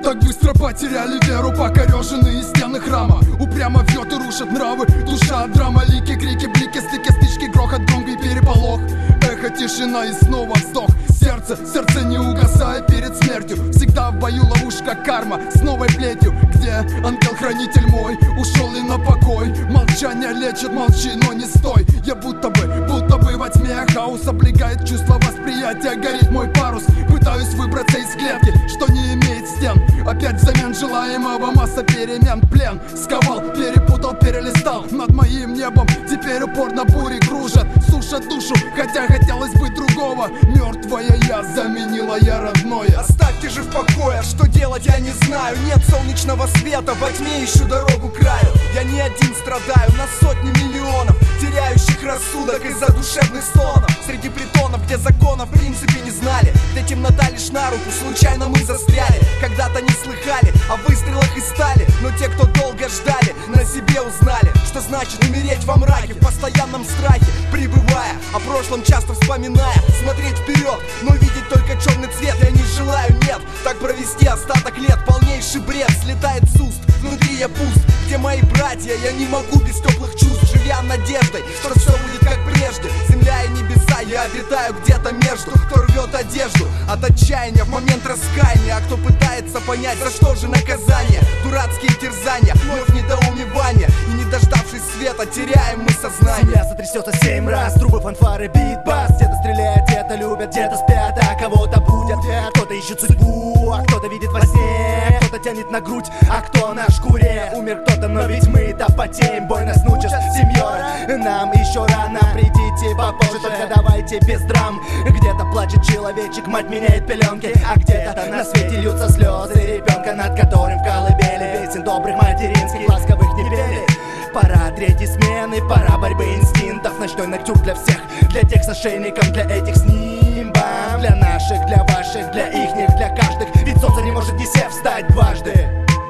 так быстро потеряли веру, покореженные стены храма. Упрямо вьет и рушит нравы, душа драма, лики, крики, блики, стыки, стычки, грохот, гонг и переполох. Эхо, тишина и снова вздох. Сердце не угасает перед смертью. Всегда в бою ловушка карма с новой плетью. Где ангел-хранитель мой? Ушел ли на покой? Молчание лечит, молчи, но не стой. Я будто бы во тьме. Хаос облегает чувство восприятия. Горит мой парус, пытаюсь выбраться из клетки, что не имеет стен. Опять взамен желаемого масса перемен. Плен сковал, перепутал, перелистал над моим небом. Теперь упорно бури кружат, сушат душу, хотя хотелось бы другого. Мертвое я заменила я родное. Оставьте же в покое, что делать я не знаю. Нет солнечного света, во тьме ищу дорогу к краю. Я не один страдаю, на сотни миллионов теряющих рассудок из-за душевных стонов. Среди притонов, где законов в принципе не знали, где темнота лишь на руку, случайно мы застряли. Когда-то не слыхали о выстрелах из стали, но те, кто долго ждали, на себе узнали, что значит умереть во мраке, в постоянном страхе, пребывая, о прошлом часто вспоминая. Смотреть вперед, но видеть только черный цвет я не желаю, нет. Так провести остаток лет, полнейший бред слетает с уст, внутри я пуст. Где мои братья, я не могу без теплых чувств, живя надеждой, что все будет как прежде. Земля и небеса, я обитаю где-то между. Кто рвет одежду от отчаяния в момент раскаяния, а кто пытается понять, за что же наказание. Дурацкие терзания, вновь недоумевание, и не дождавшись света, теряем мы сознание. Земля сотрясется 7 раз, трубы, фанфары, бит-бас. Где-то стреляют, где-то любят, где-то спят, а кого-то будет. Кто-то ищет судьбу, а кто-то видит во сне. Кто-то тянет на грудь, а кто на шкуре. Умер кто-то, но ведь мы-то потеем. Бой нас научат, сеньор, нам еще рано. Придите попозже, только давайте без драм. Где-то плачет человечек, мать меняет пеленки, а где-то на свете льются слезы ребенка, над которым в колыбели песен добрых материнских ласковых не пели. Пора третьей смены, пора борьбы инстинктов. Ночной ноктюрк для всех, для тех с ошейником, для этих с нимбом. Для наших, для ваших, для ихних, для каждых. Ведь солнце не может не сев встать дважды.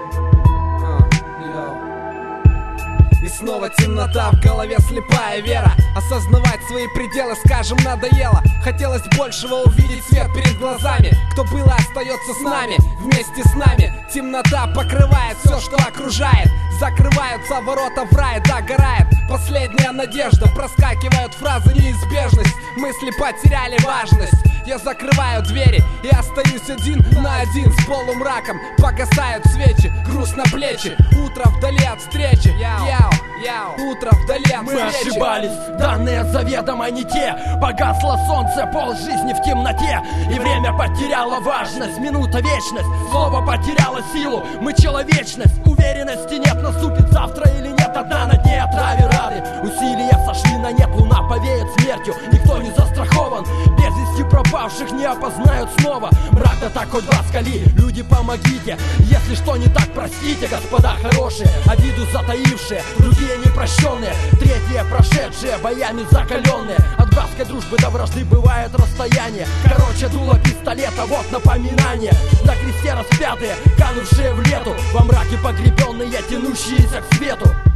И снова темнота, в голове слепая вера. Осознавать свои пределы, скажем, надоело. Хотелось большего, увидеть свет перед глазами. Кто было, остается с нами, вместе с нами. Темнота покрывает все, что окружает. Закрываются ворота в рай, догорает последняя надежда. Проскакивают фразы неизбежность. Мысли потеряли важность. Я закрываю двери и остаюсь один на один с полумраком. Погасают свечи, груз на плечи. Утро вдали от встречи. Утро вдали от встречи. Мы ошибались, данные заведомо не те. Погасло солнце, пол жизни в темноте. И время потеряло важность, минута вечность. Слово потеряло силу, мы человечность. Уверенности нет, наступит завтра или нет. Одна на дне отраве рады. Усилия сошли на нет, луна повеет смертью. Никто не застрахован, без вести пропавших не опознают снова. Мрак да так хоть глаз кали, люди помогите. Если что не так, простите, господа хорошие. Обиду затаившие, другие непрощенные, третьи прошедшие, боями закаленные. От братской дружбы до вражды бывает расстояние. Короче, дуло пистолета, вот напоминание. На кресте распятые, канувшие в лету, во мраке погребенные, тянущиеся к свету.